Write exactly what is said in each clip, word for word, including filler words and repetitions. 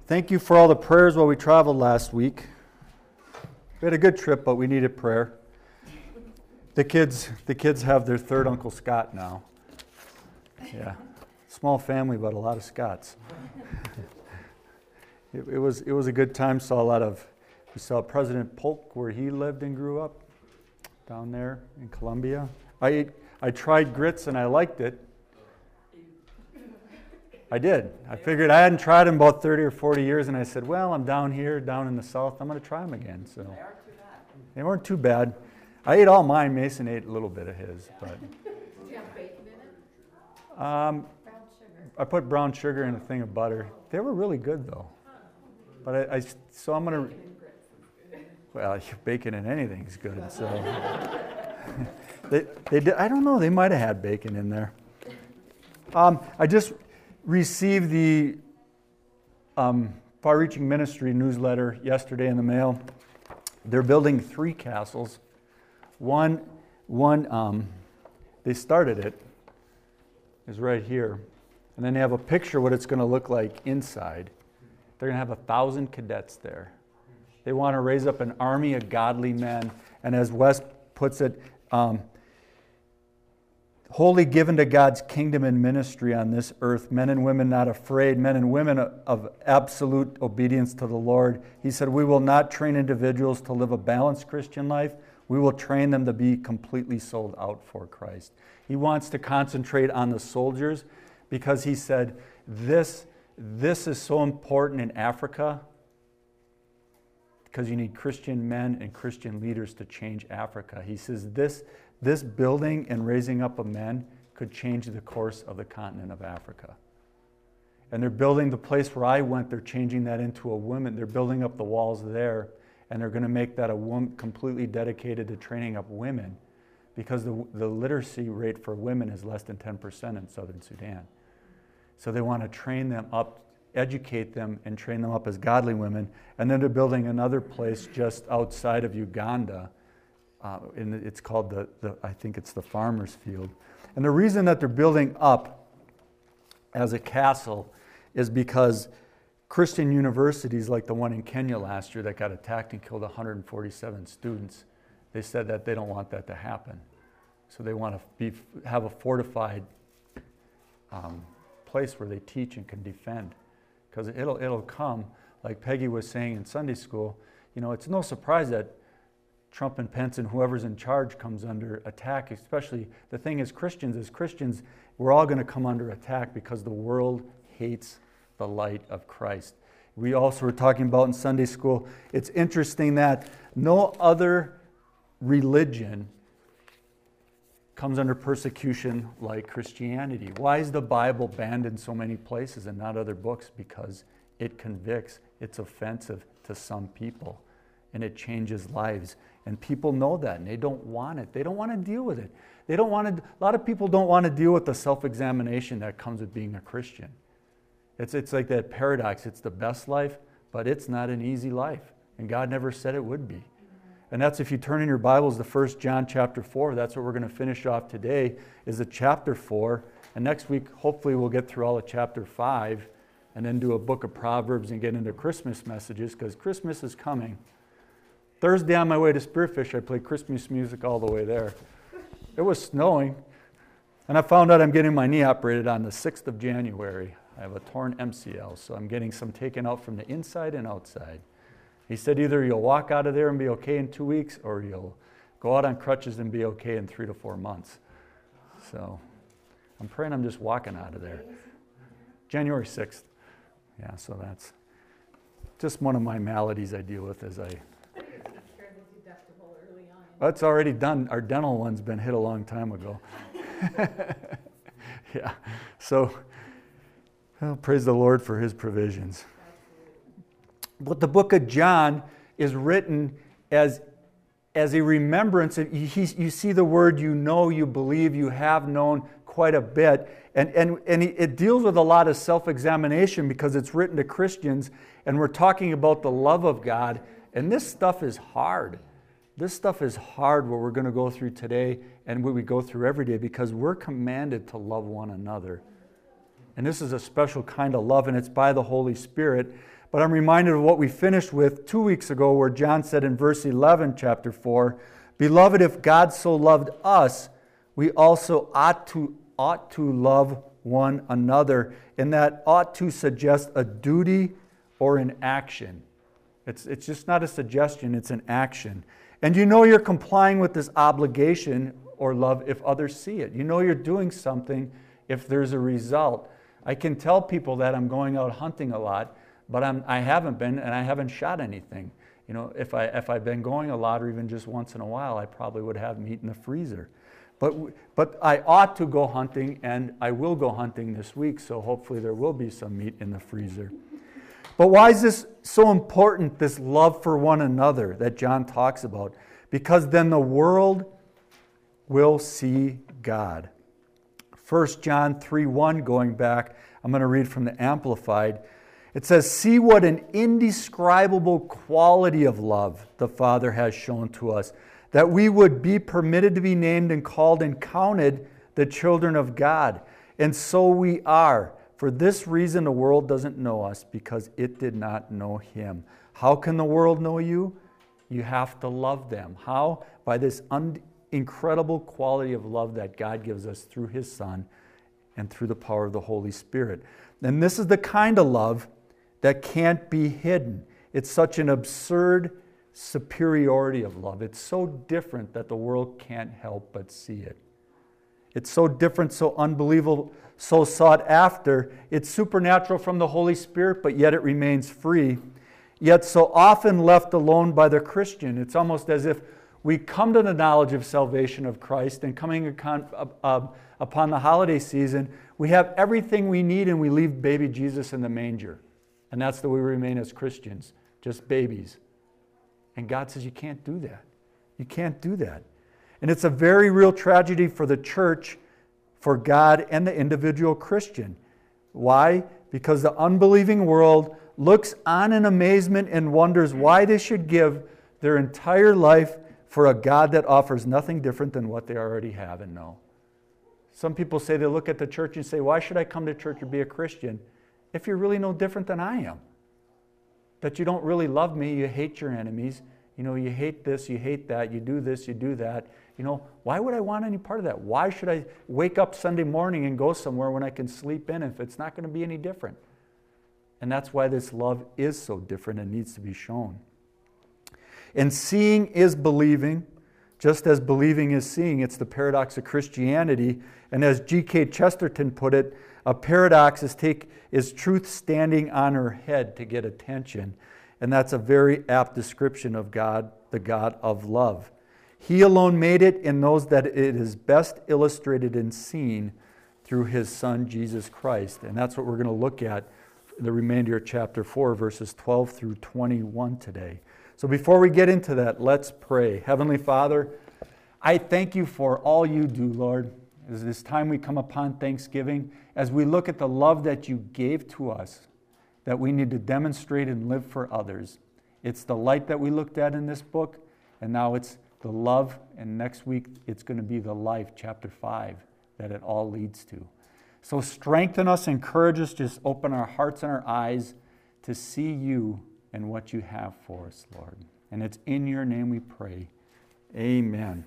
Thank you for all the prayers while we traveled last week. We had a good trip, but we needed prayer. The kids, the kids have their third Uncle Scott now. Yeah, small family, but a lot of Scotts. It, it was it was a good time. Saw a lot of. We saw President Polk where he lived and grew up, down there in Columbia. I ate, I tried grits and I liked it. I did. I figured I hadn't tried them about thirty or forty years, and I said, well, I'm down here, down in the South. I'm going to try them again. So they aren't too bad. They weren't too bad. I ate all mine. Mason ate a little bit of his. But. Do you have bacon in it? Um, brown sugar. I put brown sugar in a thing of butter. They were really good, though. But I, I so I'm going to... Well, bacon in anything is good. So they, they did, I don't know. They might have had bacon in there. Um, I just... received the um, Far-Reaching Ministry newsletter yesterday in the mail. They're building three castles. One, one um, they started it, is right here. And then they have a picture of what it's going to look like inside. They're going to have a thousand cadets there. They want to raise up an army of godly men. And as Wes puts it, um, wholly given to God's kingdom and ministry on this earth, men and women not afraid, men and women of absolute obedience to the Lord. He said, we will not train individuals to live a balanced Christian life. We will train them to be completely sold out for Christ. He wants to concentrate on the soldiers because he said, this, this is so important in Africa because you need Christian men and Christian leaders to change Africa. He says, this This building and raising up of men could change the course of the continent of Africa. And they're building the place where I went, they're changing that into a woman. They're building up the walls there, and they're going to make that a woman completely dedicated to training up women because the, the literacy rate for women is less than ten percent in southern Sudan. So they want to train them up, educate them, and train them up as godly women. And then they're building another place just outside of Uganda. Uh, and it's called the, the, I think it's the Farmer's Field. And the reason that they're building up as a castle is because Christian universities like the one in Kenya last year that got attacked and killed one hundred forty-seven students, they said that they don't want that to happen. So they want to be, have a fortified um, place where they teach and can defend. Because it'll, it'll come, like Peggy was saying in Sunday school, you know, it's no surprise that Trump and Pence and whoever's in charge comes under attack, especially the thing is Christians, as Christians, we're all going to come under attack because the world hates the light of Christ. We also were talking about in Sunday school, it's interesting that no other religion comes under persecution like Christianity. Why is the Bible banned in so many places and not other books? Because it convicts, it's offensive to some people, and it changes lives. And people know that, and they don't want it. They don't want to deal with it. They don't want to. A lot of people don't want to deal with the self-examination that comes with being a Christian. It's it's like that paradox. It's the best life, but it's not an easy life, and God never said it would be. And that's if you turn in your Bibles to First John chapter four. That's what we're going to finish off today. Is the chapter four, and next week hopefully we'll get through all of chapter five, and then do a book of Proverbs and get into Christmas messages because Christmas is coming. Thursday on my way to Spearfish, I played Christmas music all the way there. It was snowing, and I found out I'm getting my knee operated on the sixth of January. I have a torn M C L, so I'm getting some taken out from the inside and outside. He said either you'll walk out of there and be okay in two weeks, or you'll go out on crutches and be okay in three to four months. So I'm praying I'm just walking out of there. January sixth. Yeah, so that's just one of my maladies I deal with as I... That's already done. Our dental one's been hit a long time ago. Yeah. So, well, praise the Lord for his provisions. But the book of John is written as, as a remembrance. And he, you see the word you know, you believe, you have known quite a bit. And, and, and it deals with a lot of self-examination because it's written to Christians. And we're talking about the love of God. And this stuff is hard. This stuff is hard, what we're going to go through today and what we go through every day, because we're commanded to love one another. And this is a special kind of love, and it's by the Holy Spirit. but I'm reminded of what we finished with two weeks ago, where John said in verse eleven, chapter four, "Beloved, if God so loved us, we also ought to ought to love one another." And that ought to suggest a duty or an action. It's, it's just not a suggestion, it's an action. And you know you're complying with this obligation or love if others see it. You know you're doing something if there's a result. I can tell people that I'm going out hunting a lot, but I'm, I haven't been, and I haven't shot anything. You know, if, I, if I'd been going a lot, or even just once in a while, I probably would have meat in the freezer. But, but I ought to go hunting, and I will go hunting this week, so hopefully there will be some meat in the freezer. But why is this so important, this love for one another that John talks about? Because then the world will see God. First John three one, going back, I'm going to read from the Amplified. It says, "See what an indescribable quality of love the Father has shown to us, that we would be permitted to be named and called and counted the children of God. And so we are. For this reason the world doesn't know us, because it did not know Him." How can the world know you? You have to love them. How? By this un- incredible quality of love that God gives us through His Son and through the power of the Holy Spirit. And this is the kind of love that can't be hidden. It's such an absurd superiority of love. It's so different that the world can't help but see it. It's so different, so unbelievable, so sought after. It's supernatural from the Holy Spirit, but yet it remains free. Yet so often left alone by the Christian. It's almost as if we come to the knowledge of salvation of Christ, and coming upon, uh, upon the holiday season, we have everything we need, and we leave baby Jesus in the manger. And that's the way we remain as Christians, just babies. And God says you can't do that. You can't do that. And it's a very real tragedy for the church, for God, and the individual Christian. Why? Because the unbelieving world looks on in amazement and wonders why they should give their entire life for a God that offers nothing different than what they already have and know. Some people say, they look at the church and say, why should I come to church or be a Christian if you're really no different than I am? That you don't really love me, you hate your enemies, you know, you hate this, you hate that, you do this, you do that. You know, why would I want any part of that? Why should I wake up Sunday morning and go somewhere when I can sleep in if it's not going to be any different? And that's why this love is so different and needs to be shown. And seeing is believing, just as believing is seeing. It's the paradox of Christianity. And as G K Chesterton put it, a paradox is, take, is truth standing on her head to get attention. And that's a very apt description of God, the God of love. He alone made it, and knows that it is best illustrated and seen through His Son, Jesus Christ. And that's what we're going to look at in the remainder of chapter four, verses twelve through twenty-one today. So before we get into that, let's pray. Heavenly Father, I thank You for all You do, Lord. As this time we come upon Thanksgiving, as we look at the love that You gave to us, that we need to demonstrate and live for others. It's the light that we looked at in this book, and now it's the love, and next week it's going to be the life, chapter five, that it all leads to. So strengthen us, encourage us, just open our hearts and our eyes to see You and what You have for us, Lord. And it's in Your name we pray. Amen.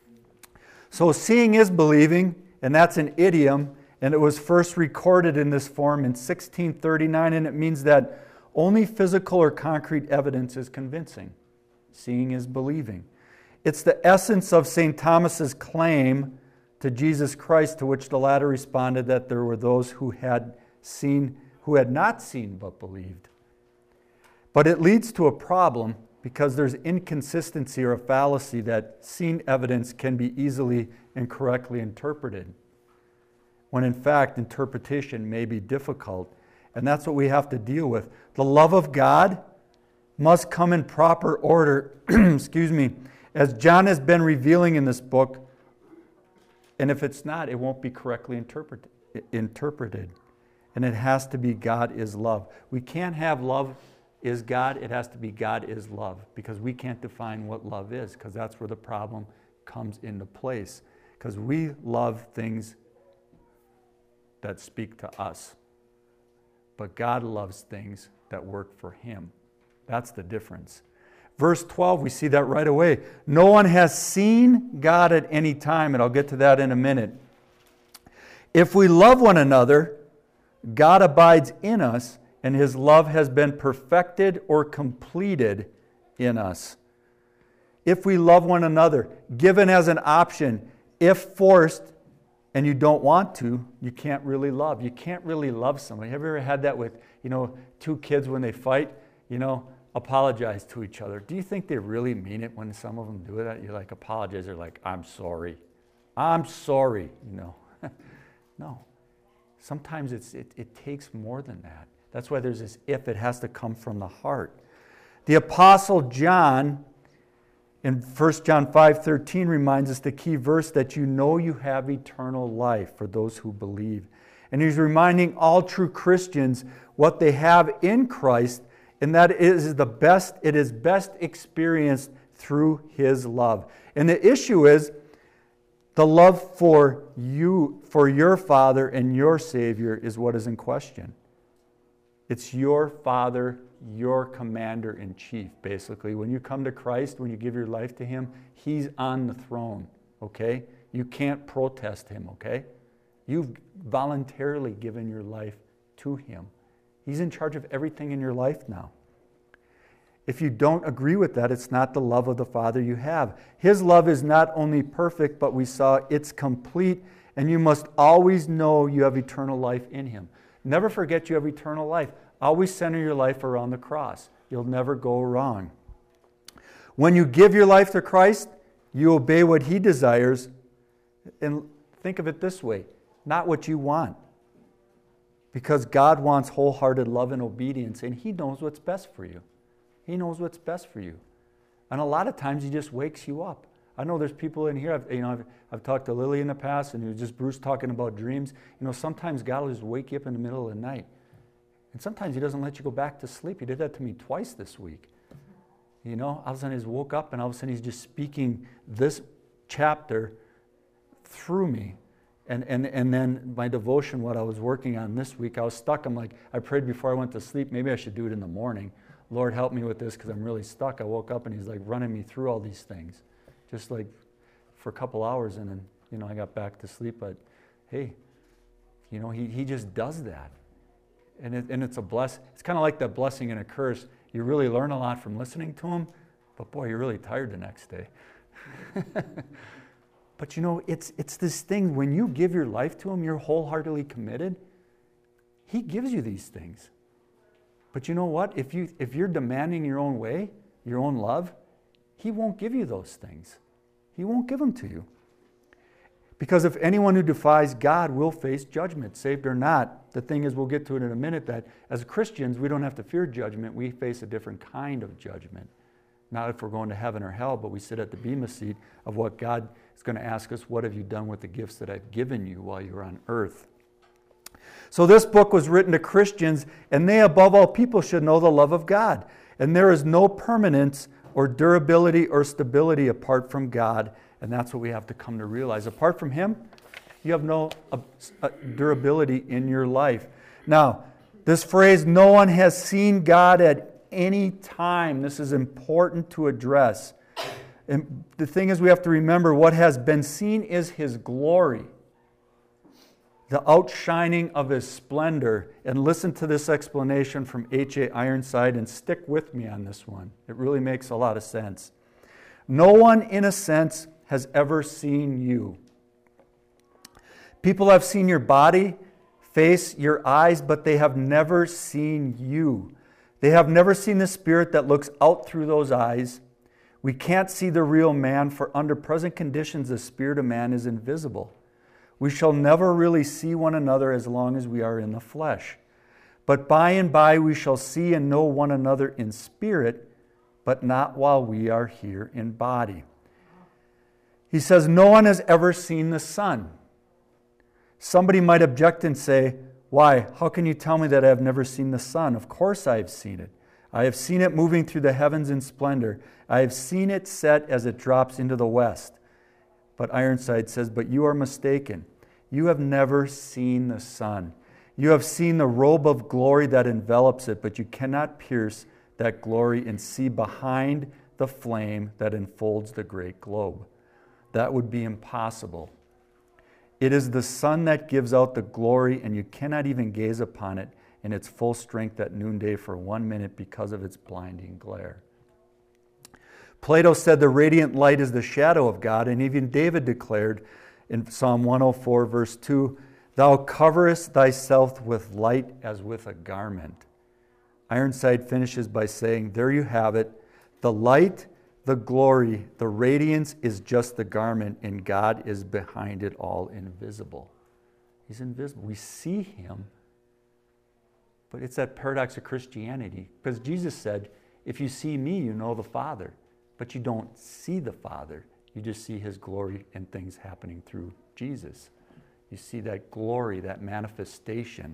So seeing is believing, and that's an idiom, and it was first recorded in this form in sixteen thirty-nine, and it means that only physical or concrete evidence is convincing. Seeing is believing. It's the essence of Saint Thomas's claim to Jesus Christ, to which the latter responded that there were those who had seen, who had not seen but believed. But it leads to a problem, because there's inconsistency or a fallacy that seen evidence can be easily and correctly interpreted, when in fact interpretation may be difficult. And that's what we have to deal with. The love of God must come in proper order, excuse me, as John has been revealing in this book. And if it's not, it won't be correctly interpret, interpreted. And it has to be God is love. We can't have love is God. It has to be God is love, because we can't define what love is, because that's where the problem comes into place. Because we love things that speak to us. but God loves things that work for him. That's the difference. Verse twelve, we see that right away. No one has seen God at any time, and I'll get to that in a minute. If we love one another, God abides in us, and his love has been perfected or completed in us. If we love one another, given as an option, if forced and you don't want to, you can't really love. You can't really love somebody. Have you ever had that with, you know, two kids when they fight, you know, apologize to each other? Do you think they really mean it when some of them do that? You're like, apologize. They're like, I'm sorry. I'm sorry, you know. No. Sometimes it's, it, it takes more than that. That's why there's this if. It has to come from the heart. The Apostle John, in First John five thirteen, reminds us the key verse that you know you have eternal life for those who believe. And he's reminding all true Christians what they have in Christ, and that it is the best, it is best experienced through his love. And the issue is the love for you, for your Father and your Savior is what is in question. It's your Father, your Commander-in-Chief, basically. When you come to Christ, when you give your life to him, he's on the throne, okay? You can't protest him, okay? You've voluntarily given your life to him. He's in charge of everything in your life now. If you don't agree with that, it's not the love of the Father you have. His love is not only perfect, but we saw it's complete, and you must always know you have eternal life in him. Never forget you have eternal life. Always center your life around the cross. You'll never go wrong. When you give your life to Christ, you obey what he desires. And think of it this way, not what you want. Because God wants wholehearted love and obedience, and he knows what's best for you. He knows what's best for you. And a lot of times he just wakes you up. I know there's people in here, I've, you know, I've, I've talked to Lily in the past, and it was just Bruce talking about dreams. You know, sometimes God will just wake you up in the middle of the night. And sometimes he doesn't let you go back to sleep. He did that to me twice this week. You know, all of a sudden he's woke up, and all of a sudden he's just speaking this chapter through me. And, and, and then my devotion, what I was working on this week, I was stuck. I'm like, I prayed before I went to sleep. Maybe I should do it in the morning. Lord, help me with this because I'm really stuck. I woke up and he's like running me through all these things. Just like for a couple hours, and then, you know, I got back to sleep. But hey, you know, he, he just does that. And, it, and it's a bless. It's kind of like that blessing and a curse. You really learn a lot from listening to him, but boy, you're really tired the next day. But you know, it's it's this thing, when you give your life to him, you're wholeheartedly committed, he gives you these things. But you know what? If, you, if you're demanding your own way, your own love, he won't give you those things. He won't give them to you. Because if anyone who defies God will face judgment, saved or not. The thing is, we'll get to it in a minute, that as Christians, we don't have to fear judgment. We face a different kind of judgment. Not if we're going to heaven or hell, but we sit at the bema seat of what God is going to ask us, what have you done with the gifts that I've given you while you're on earth? So this book was written to Christians, and they, above all people, should know the love of God. And there is no permanence or durability or stability apart from God, and that's what we have to come to realize. Apart from him, you have no uh, uh, durability in your life. Now, this phrase, no one has seen God at any time, this is important to address. And the thing is, we have to remember what has been seen is his glory, the outshining of his splendor. And listen to this explanation from H A Ironside, and stick with me on this one. It really makes a lot of sense. No one, in a sense, has ever seen you. People have seen your body, face, your eyes, but they have never seen you. They have never seen the spirit that looks out through those eyes. We can't see the real man, for under present conditions the spirit of man is invisible. We shall never really see one another as long as we are in the flesh. But by and by we shall see and know one another in spirit, but not while we are here in body. He says, no one has ever seen the Son. Somebody might object and say, why? How can you tell me that I have never seen the Son? Of course I have seen it. I have seen it moving through the heavens in splendor. I have seen it set as it drops into the west. But Ironside says, but you are mistaken. You have never seen the Son. You have seen the robe of glory that envelops it, but you cannot pierce that glory and see behind the flame that enfolds the great globe. That would be impossible. It is the sun that gives out the glory, and you cannot even gaze upon it in its full strength at noonday for one minute because of its blinding glare. Plato said the radiant light is the shadow of God, and even David declared in Psalm one oh four, verse two, "Thou coverest thyself with light as with a garment." Ironside finishes by saying, there you have it. The light, the glory, the radiance is just the garment, and God is behind it all, invisible. He's invisible. We see him, but it's that paradox of Christianity. Because Jesus said, if you see me, you know the Father. But you don't see the Father. You just see his glory and things happening through Jesus. You see that glory, that manifestation.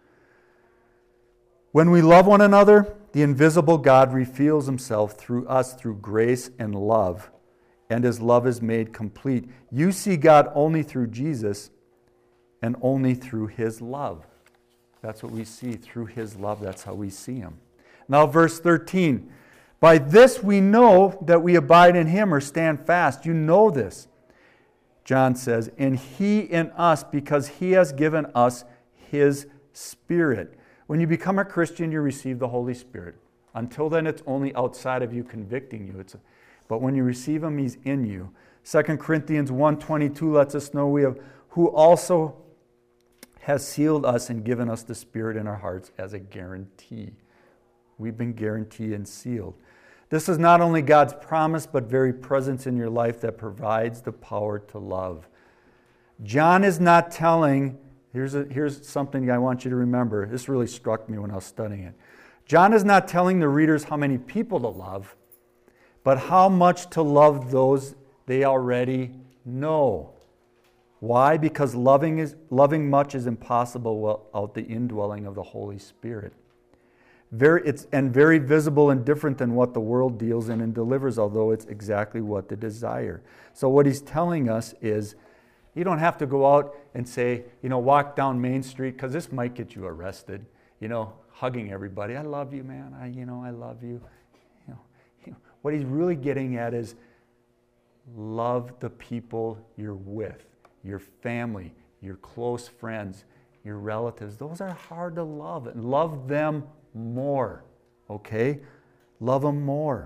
When we love one another, the invisible God reveals himself through us through grace and love, and his love is made complete. You see God only through Jesus and only through his love. That's what we see, through his love. That's how we see him. Now, verse thirteen. By this we know that we abide in him or stand fast. You know this, John says, and he in us because he has given us his Spirit. When you become a Christian, you receive the Holy Spirit. Until then, it's only outside of you convicting you. It's a, but when you receive him, he's in you. Second Corinthians one twenty-two lets us know we have who also has sealed us and given us the Spirit in our hearts as a guarantee. We've been guaranteed and sealed. This is not only God's promise, but very presence in your life that provides the power to love. John is not telling, here's, a, here's something I want you to remember. This really struck me when I was studying it. John is not telling the readers how many people to love, but how much to love those they already know. Why? Because loving, is, loving much is impossible without the indwelling of the Holy Spirit. Very, it's, and very visible and different than what the world deals in and delivers, although it's exactly what they desire. So what he's telling us is, you don't have to go out and say, you know, walk down Main Street, because this might get you arrested, you know, hugging everybody. I love you, man. I, you know, I love you. You know, you know, what he's really getting at is love the people you're with, your family, your close friends, your relatives. Those are hard to love, and love them more, okay? Love them more.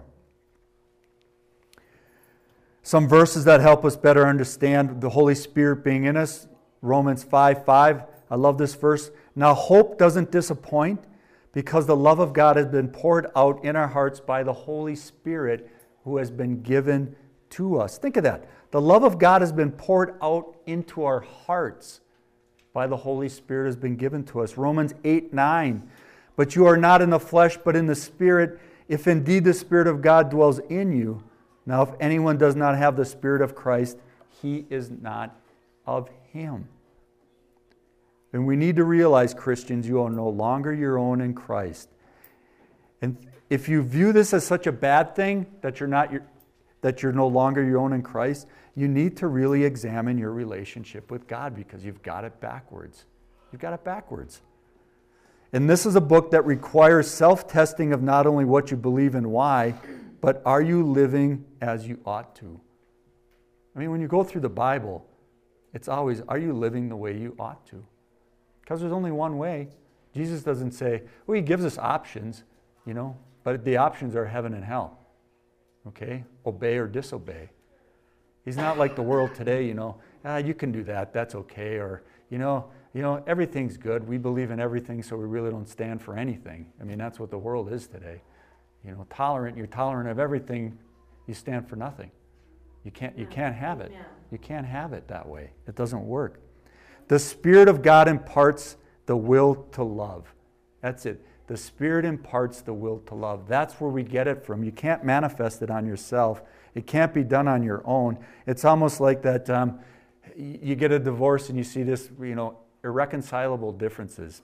Some verses that help us better understand the Holy Spirit being in us. Romans five five. I love this verse. Now hope doesn't disappoint because the love of God has been poured out in our hearts by the Holy Spirit who has been given to us. Think of that. The love of God has been poured out into our hearts by the Holy Spirit has been given to us. Romans eight nine. But you are not in the flesh, but in the Spirit, if indeed the Spirit of God dwells in you. Now, if anyone does not have the Spirit of Christ, he is not of him. And we need to realize, Christians, you are no longer your own in Christ. And if you view this as such a bad thing, that you're not your, that you're no longer your own in Christ, you need to really examine your relationship with God, because you've got it backwards. You've got it backwards. And this is a book that requires self-testing of not only what you believe and why, but are you living as you ought to? I mean, when you go through the Bible, it's always, are you living the way you ought to? Because there's only one way. Jesus doesn't say, well, he gives us options, you know, but the options are heaven and hell. Okay? Obey or disobey. He's not like the world today, you know, ah, you can do that, that's okay, or, you know, You know, everything's good. We believe in everything, so we really don't stand for anything. I mean, that's what the world is today. You know, tolerant, you're tolerant of everything, you stand for nothing. You can't, you can't have it. You can't have it that way. It doesn't work. The Spirit of God imparts the will to love. That's it. The Spirit imparts the will to love. That's where we get it from. You can't manifest it on yourself. It can't be done on your own. It's almost like that um, you get a divorce and you see this, you know, irreconcilable differences.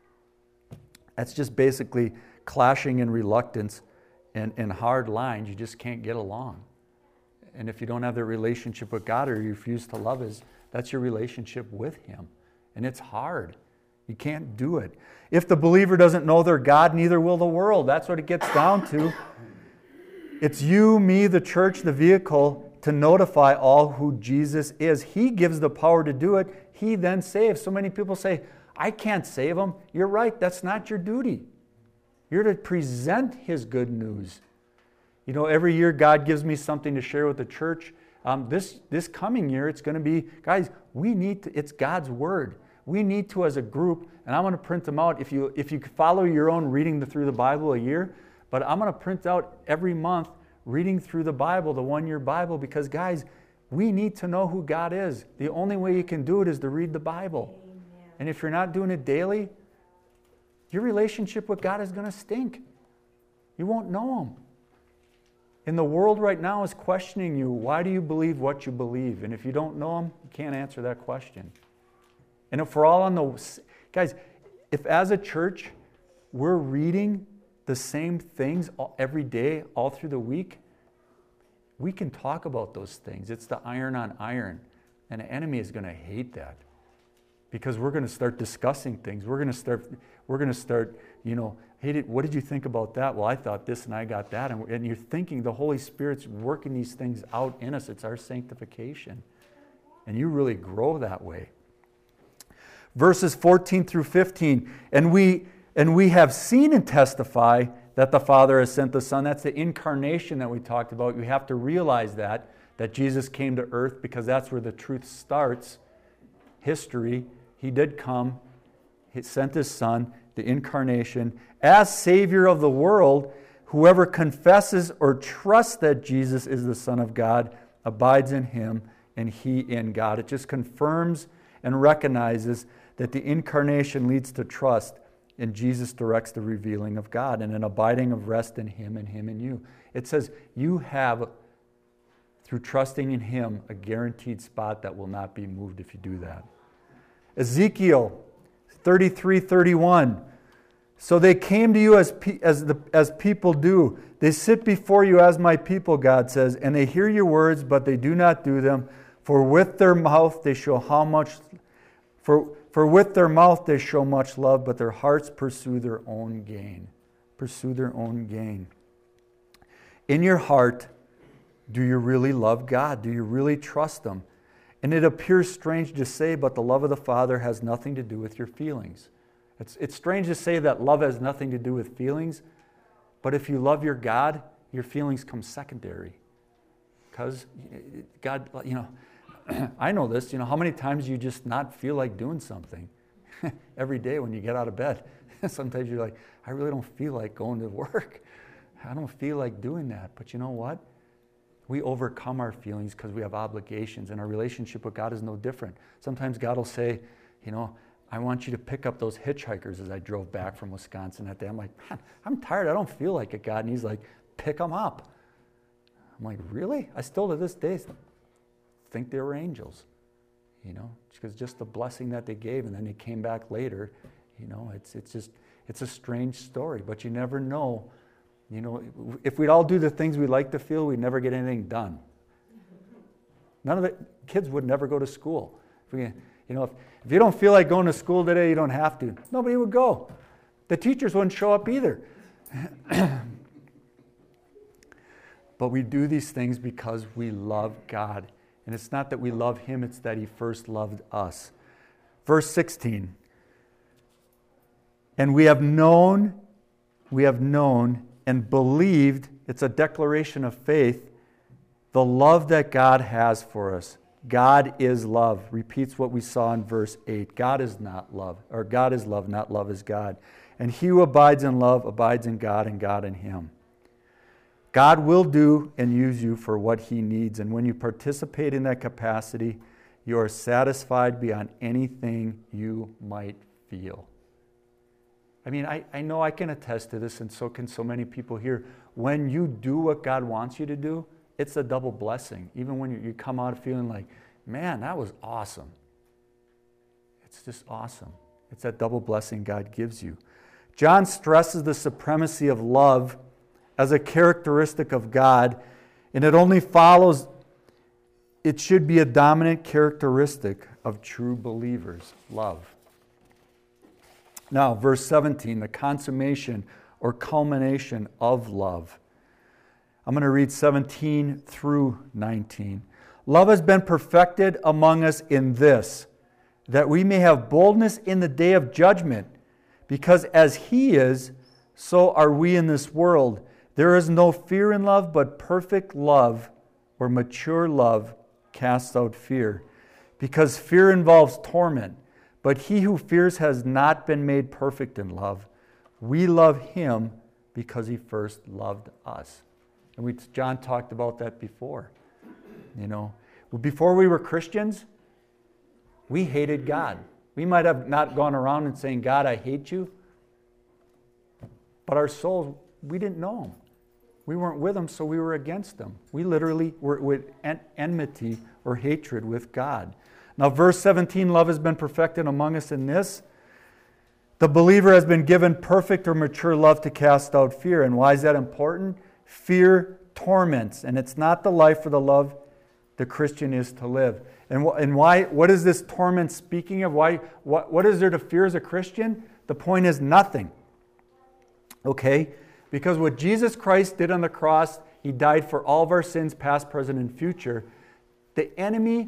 That's just basically clashing in reluctance and, and hard lines. You just can't get along. And if you don't have the relationship with God, or you refuse to love His, that's your relationship with Him. And it's hard. You can't do it. If the believer doesn't know their God, neither will the world. That's what it gets down to. It's you, me, the church, the vehicle to notify all who Jesus is. He gives the power to do it. He then saves. So many people say, I can't save them. You're right. That's not your duty. You're to present His good news. You know, every year God gives me something to share with the church. Um, this, this coming year, it's going to be, guys, we need to, it's God's Word. We need to, as a group, and I'm going to print them out. If you, if you follow your own reading the, through the Bible a year, but I'm going to print out every month reading through the Bible, the one-year Bible, because, guys, we need to know who God is. The only way you can do it is to read the Bible. Amen. And if you're not doing it daily, your relationship with God is going to stink. You won't know Him. And the world right now is questioning you. Why do you believe what you believe? And if you don't know Him, you can't answer that question. And if we're all on the... Guys, if as a church we're reading the same things every day, all through the week, we can talk about those things. It's the iron on iron. And the enemy is going to hate that. Because we're going to start discussing things. We're going to start, we're going to start, you know, hey, what did you think about that? Well, I thought this and I got that. And, and you're thinking the Holy Spirit's working these things out in us. It's our sanctification. And you really grow that way. Verses fourteen through fifteen, and we and we have seen and testify that the Father has sent the Son. That's the incarnation that we talked about. You have to realize that, that Jesus came to earth, because that's where the truth starts. History, He did come, He sent His Son, the incarnation. As Savior of the world, whoever confesses or trusts that Jesus is the Son of God abides in Him and He in God. It just confirms and recognizes that the incarnation leads to trust, and Jesus directs the revealing of God and an abiding of rest in Him and Him in you. It says you have, through trusting in Him, a guaranteed spot that will not be moved if you do that. Ezekiel thirty-three thirty-one. So they came to you as, pe- as, the, as people do. They sit before you as my people, God says, and they hear your words, but they do not do them. For with their mouth they show how much... For For with their mouth they show much love, but their hearts pursue their own gain. Pursue their own gain. In your heart, do you really love God? Do you really trust Him? And it appears strange to say, but the love of the Father has nothing to do with your feelings. It's, it's strange to say that love has nothing to do with feelings, but if you love your God, your feelings come secondary. Because God, you know... I know this, you know, how many times you just not feel like doing something every day when you get out of bed. Sometimes you're like, I really don't feel like going to work. I don't feel like doing that. But you know what? We overcome our feelings because we have obligations, and our relationship with God is no different. Sometimes God will say, you know, I want you to pick up those hitchhikers. As I drove back from Wisconsin that day, I'm like, man, I'm tired. I don't feel like it, God. And He's like, pick them up. I'm like, really? I still to this day think they were angels, you know, because just the blessing that they gave, and then they came back later, you know, it's it's just, it's a strange story, but you never know, you know, if we'd all do the things we like to feel, we'd never get anything done. None of the kids would never go to school. If we, you know, if, if you don't feel like going to school today, you don't have to. Nobody would go. The teachers wouldn't show up either. But we do these things because we love God. And it's not that we love Him, it's that He first loved us. Verse sixteen. And we have known, we have known and believed, it's a declaration of faith, the love that God has for us. God is love. Repeats what we saw in verse eight. God is not love, or God is love, not love is God. And he who abides in love abides in God, and God in him. God will do and use you for what He needs. And when you participate in that capacity, you are satisfied beyond anything you might feel. I mean, I, I know I can attest to this, and so can so many people here. When you do what God wants you to do, it's a double blessing. Even when you, you come out feeling like, man, that was awesome. It's just awesome. It's that double blessing God gives you. John stresses the supremacy of love as a characteristic of God, and it only follows it should be a dominant characteristic of true believers, love. Now, verse seventeen, the consummation or culmination of love. I'm going to read seventeen through nineteen. Love has been perfected among us in this, that we may have boldness in the day of judgment, because as He is, so are we in this world. There is no fear in love, but perfect love or mature love casts out fear, because fear involves torment. But he who fears has not been made perfect in love. We love Him because He first loved us. And we, John talked about that before. You know, before we were Christians, we hated God. We might have not gone around and saying, God, I hate you. But our souls, we didn't know Him. We weren't with Him, so we were against Him. We literally were with en- enmity or hatred with God. Now, verse seventeen, love has been perfected among us in this. The believer has been given perfect or mature love to cast out fear. And why is that important? Fear torments, and it's not the life or the love the Christian is to live. And, wh- and why? What is this torment speaking of? Why? What, what is there to fear as a Christian? The point is nothing. Okay? Because what Jesus Christ did on the cross, He died for all of our sins, past, present, and future. The enemy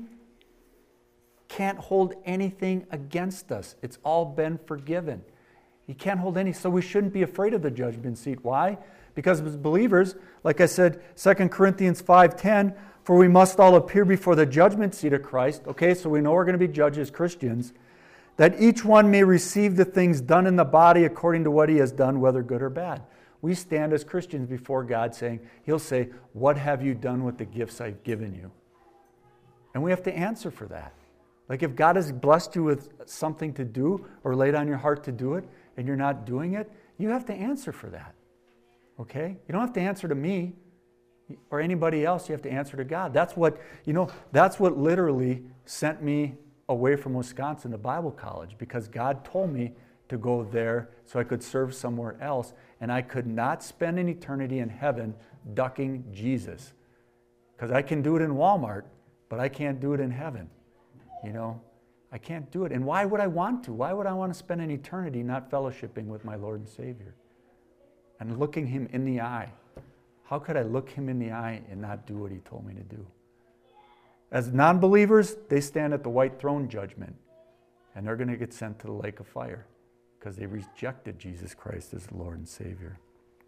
can't hold anything against us. It's all been forgiven. He can't hold any, so we shouldn't be afraid of the judgment seat. Why? Because as believers, like I said, Second Corinthians five ten, for we must all appear before the judgment seat of Christ. Okay, so we know we're going to be judged as Christians. That each one may receive the things done in the body according to what he has done, whether good or bad. We stand as Christians before God saying, He'll say, what have you done with the gifts I've given you? And we have to answer for that. Like if God has blessed you with something to do or laid on your heart to do it and you're not doing it, you have to answer for that. Okay? You don't have to answer to me or anybody else. You have to answer to God. That's what, you know, that's what literally sent me away from Wisconsin to Bible college, because God told me to go there so I could serve somewhere else, and I could not spend an eternity in heaven ducking Jesus. Because I can do it in Walmart, but I can't do it in heaven. You know, I can't do it. And why would I want to? Why would I want to spend an eternity not fellowshipping with my Lord and Savior and looking Him in the eye? How could I look Him in the eye and not do what He told me to do? As non-believers, they stand at the white throne judgment, and they're going to get sent to the lake of fire because they rejected Jesus Christ as the Lord and Savior.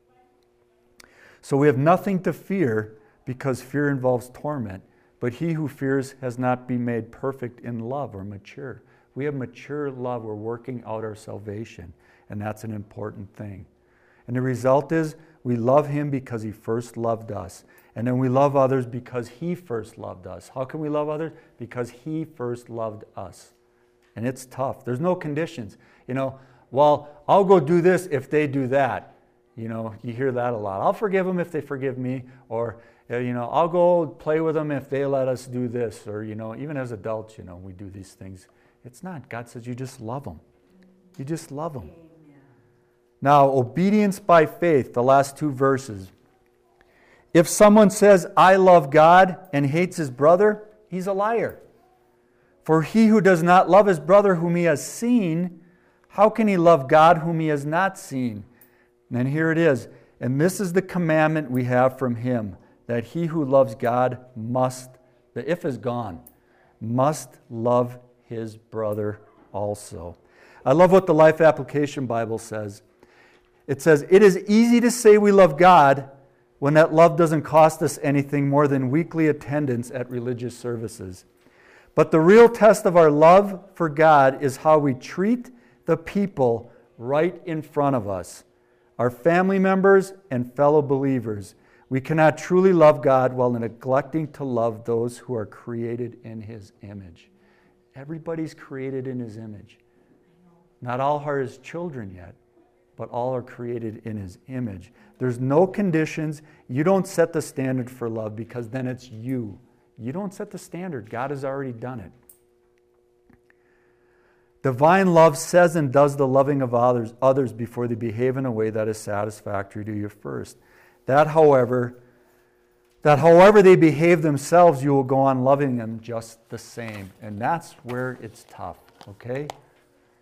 So we have nothing to fear, because fear involves torment. But he who fears has not been made perfect in love or mature. We have mature love. We're working out our salvation, and that's an important thing. And the result is we love Him because He first loved us. And then we love others because He first loved us. How can we love others? Because He first loved us. And it's tough. There's no conditions. You know, well, I'll go do this if they do that. You know, you hear that a lot. I'll forgive them if they forgive me. Or, you know, I'll go play with them if they let us do this. Or, you know, even as adults, you know, we do these things. It's not. God says you just love them. You just love them. Now, obedience by faith, the last two verses. If someone says, I love God, and hates his brother, he's a liar. For he who does not love his brother whom he has seen, how can he love God whom he has not seen? And then here it is. And this is the commandment we have from Him, that he who loves God must, the if is gone, must love his brother also. I love what the Life Application Bible says. It says, it is easy to say we love God when that love doesn't cost us anything more than weekly attendance at religious services. But the real test of our love for God is how we treat the people right in front of us, our family members and fellow believers. We cannot truly love God while neglecting to love those who are created in His image. Everybody's created in His image. Not all are His children yet, but all are created in His image. There's no conditions. You don't set the standard for love, because then it's you. You don't set the standard. God has already done it. Divine love says and does the loving of others, others before they behave in a way that is satisfactory to you first. That, however, that however they behave themselves, you will go on loving them just the same. And that's where it's tough, okay?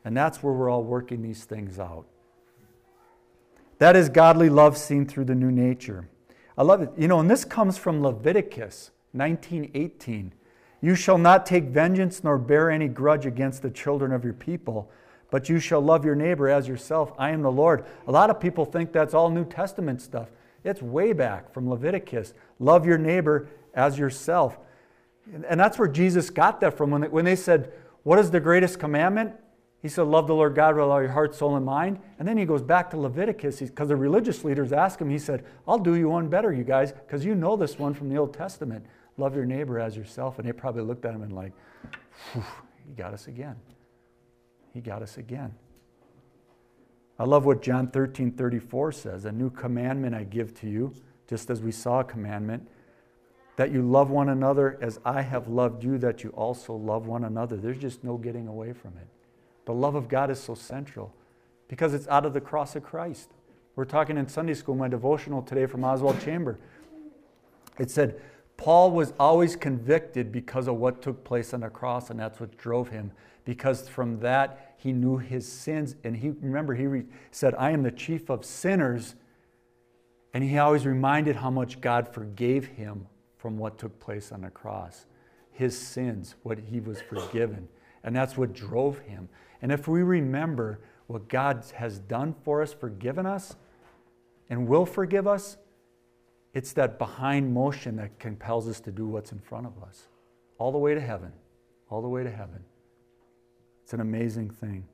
And that's where we're all working these things out. That is godly love seen through the new nature. I love it. You know, and this comes from Leviticus nineteen eighteen. You shall not take vengeance nor bear any grudge against the children of your people, but you shall love your neighbor as yourself. I am the Lord. A lot of people think that's all New Testament stuff. It's way back from Leviticus. Love your neighbor as yourself. And that's where Jesus got that from. When they, when they said, what is the greatest commandment? He said, love the Lord God with all your heart, soul, and mind. And then he goes back to Leviticus because the religious leaders asked him, he said, I'll do you one better, you guys, because you know this one from the Old Testament. Love your neighbor as yourself. And they probably looked at him and like, he got us again. He got us again. I love what John thirteen thirty-four says. A new commandment I give to you, just as we saw a commandment, that you love one another as I have loved you, that you also love one another. There's just no getting away from it. The love of God is so central because it's out of the cross of Christ. We're talking in Sunday school, my devotional today from Oswald Chamber. It said, Paul was always convicted because of what took place on the cross, and that's what drove him. Because from that, he knew his sins. And he remember, he re- said, I am the chief of sinners. And he always reminded how much God forgave him from what took place on the cross. His sins, what he was forgiven. And that's what drove him. And if we remember what God has done for us, forgiven us, and will forgive us, it's that behind motion that compels us to do what's in front of us. All the way to heaven. All the way to heaven. It's an amazing thing.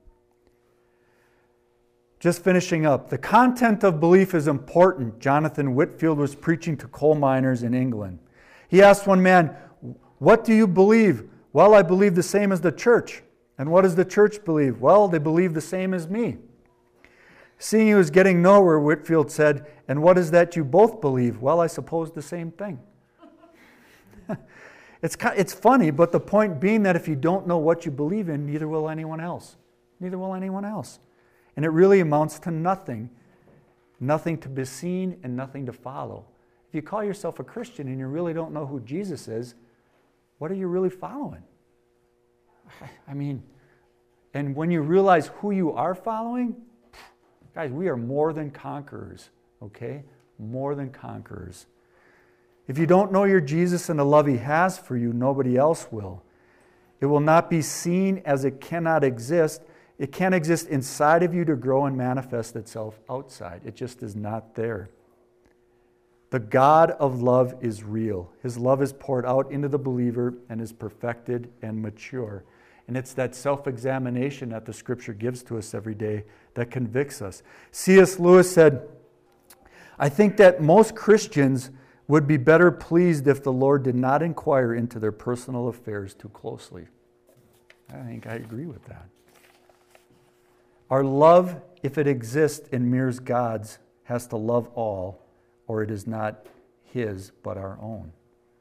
Just finishing up. The content of belief is important. Jonathan Whitfield was preaching to coal miners in England. He asked one man, what do you believe? Well, I believe the same as the church. And what does the church believe? Well, they believe the same as me. Seeing he was getting nowhere, Whitfield said, and what is that you both believe? Well, I suppose the same thing. it's, it's funny, but the point being that if you don't know what you believe in, neither will anyone else. Neither will anyone else. And it really amounts to nothing. Nothing to be seen and nothing to follow. If you call yourself a Christian and you really don't know who Jesus is, what are you really following? I mean, and when you realize who you are following, guys, we are more than conquerors, okay? More than conquerors. If you don't know your Jesus and the love he has for you, nobody else will. It will not be seen as it cannot exist. It can't exist inside of you to grow and manifest itself outside. It just is not there. The God of love is real. His love is poured out into the believer and is perfected and mature. And it's that self-examination that the Scripture gives to us every day that convicts us. C S Lewis said, I think that most Christians would be better pleased if the Lord did not inquire into their personal affairs too closely. I think I agree with that. Our love, if it exists and mirrors God's, has to love all, or it is not his but our own.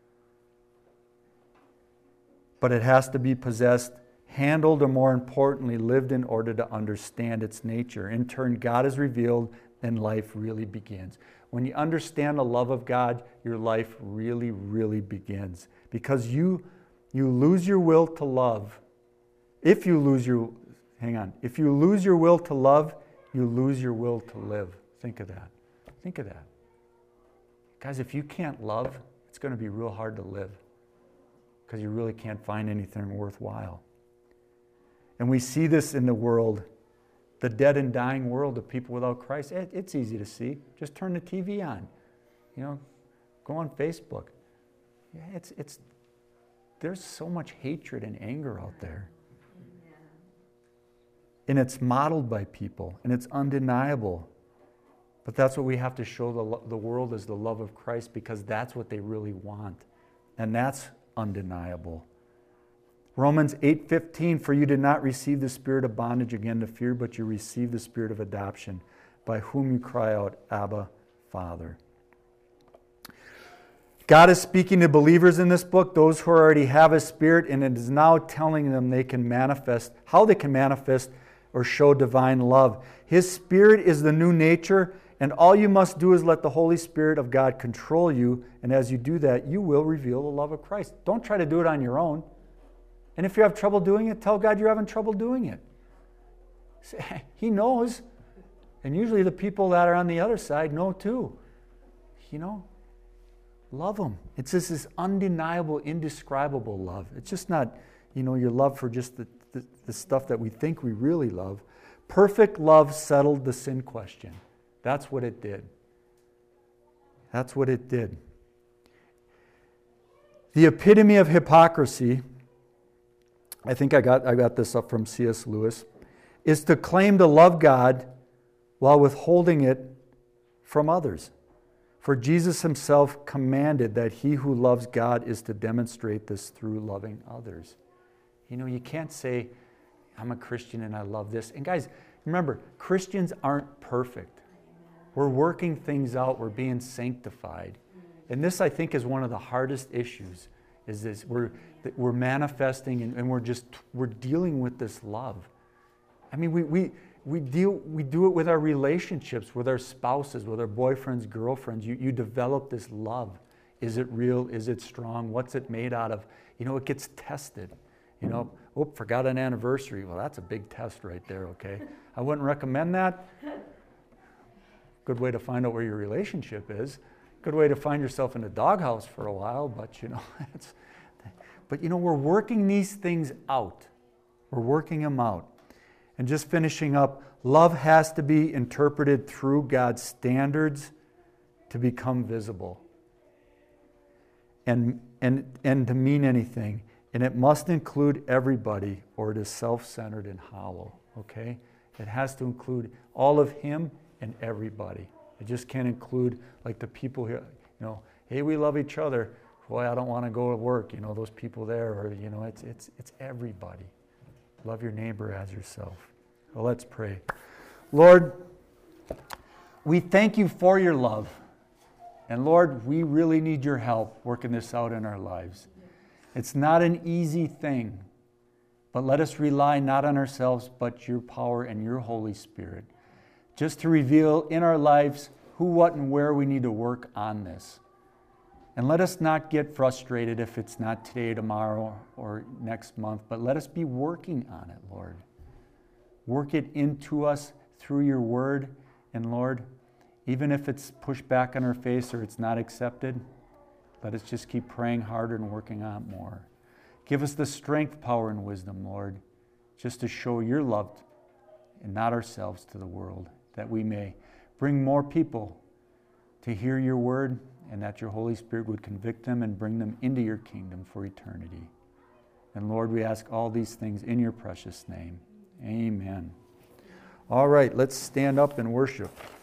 But it has to be possessed, handled, or more importantly, lived in order to understand its nature. In turn, God is revealed and life really begins. When you understand the love of God, your life really, really begins. Because you, you lose your will to love. If you lose your, hang on, if you lose your will to love, you lose your will to live. Think of that. Think of that. Guys, if you can't love, it's going to be real hard to live. Because you really can't find anything worthwhile. And we see this in the world, the dead and dying world of people without Christ. It, it's easy to see. Just turn the T V on. You know, go on Facebook. Yeah, it's it's there's so much hatred and anger out there. And it's modeled by people, and it's undeniable. But that's what we have to show the, the world is the love of Christ, because that's what they really want. And that's undeniable. Romans eight fifteen, for you did not receive the spirit of bondage again to fear, but you received the spirit of adoption, by whom you cry out, Abba, Father. God is speaking to believers in this book, those who already have His Spirit, and it is now telling them they can manifest, how they can manifest or show divine love. His Spirit is the new nature, and all you must do is let the Holy Spirit of God control you, and as you do that, you will reveal the love of Christ. Don't try to do it on your own. And if you have trouble doing it, tell God you're having trouble doing it. He knows. And usually the people that are on the other side know too. You know, love them. It's just this undeniable, indescribable love. It's just not, you know, your love for just the, the, the stuff that we think we really love. Perfect love settled the sin question. That's what it did. That's what it did. The epitome of hypocrisy, I think I got I got this up from C S Lewis, is to claim to love God while withholding it from others. For Jesus himself commanded that he who loves God is to demonstrate this through loving others. You know, you can't say, I'm a Christian and I love this. And guys, remember, Christians aren't perfect. We're working things out. We're being sanctified. And this, I think, is one of the hardest issues, is this. We're, we're manifesting and, and we're just, we're dealing with this love. I mean, we, we, we, deal, we do it with our relationships, with our spouses, with our boyfriends, girlfriends. You, you develop this love. Is it real? Is it strong? What's it made out of? You know, it gets tested. You know, oh, forgot an anniversary. Well, that's a big test right there, okay? I wouldn't recommend that. Good way to find out where your relationship is. Good way to find yourself in a doghouse for a while, but you know, it's, but you know, we're working these things out. We're working them out. And just finishing up, love has to be interpreted through God's standards to become visible. And, and, and to mean anything. And it must include everybody, or it is self-centered and hollow, okay? It has to include all of him and everybody. It just can't include like the people here, you know, hey, we love each other. Boy, I don't want to go to work, you know, those people there, or, you know, it's it's it's everybody. Love your neighbor as yourself. Well, let's pray. Lord, we thank you for your love. And Lord, we really need your help working this out in our lives. It's not an easy thing, but let us rely not on ourselves, but your power and your Holy Spirit, just to reveal in our lives who, what, and where we need to work on this. And let us not get frustrated if it's not today, tomorrow, or next month, but let us be working on it, Lord. Work it into us through your word. And Lord, even if it's pushed back on our face or it's not accepted, let us just keep praying harder and working on it more. Give us the strength, power, and wisdom, Lord, just to show your love and not ourselves to the world, that we may bring more people to hear your word, and that your Holy Spirit would convict them and bring them into your kingdom for eternity. And Lord, we ask all these things in your precious name. Amen. All right, let's stand up and worship.